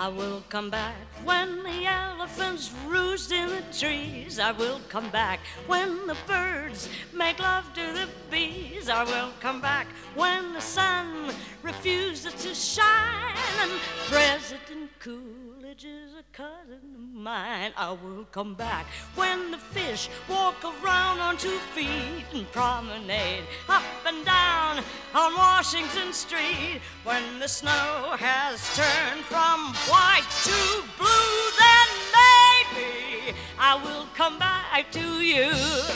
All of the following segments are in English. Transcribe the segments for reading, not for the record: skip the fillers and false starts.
I will come back when the elephants roost in the trees. I will come back when the birds make love to the bees. I will come back when the sun refuses to shine. And President Coolidge is a cousin of mine. I will come back when the fish walk around on 2 feet and promenade up and down on Washington Street. When the snow has turned from white to blue, then maybe I will come back to you.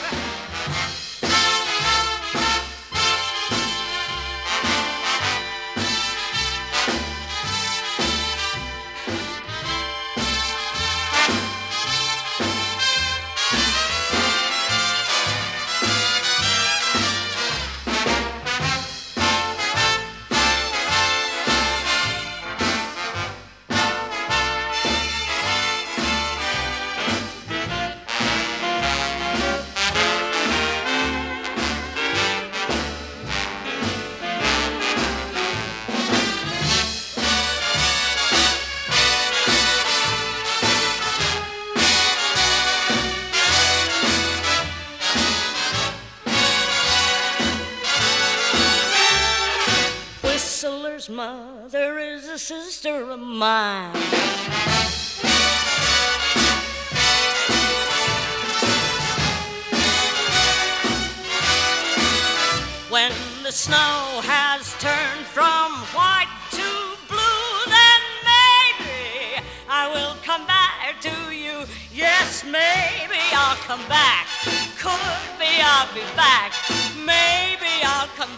Whistler's mother is a sister of mine. When the snow has turned from white to blue, then maybe I will come back to you. Yes, maybe I'll come back. Could be I'll be back. Maybe I'll come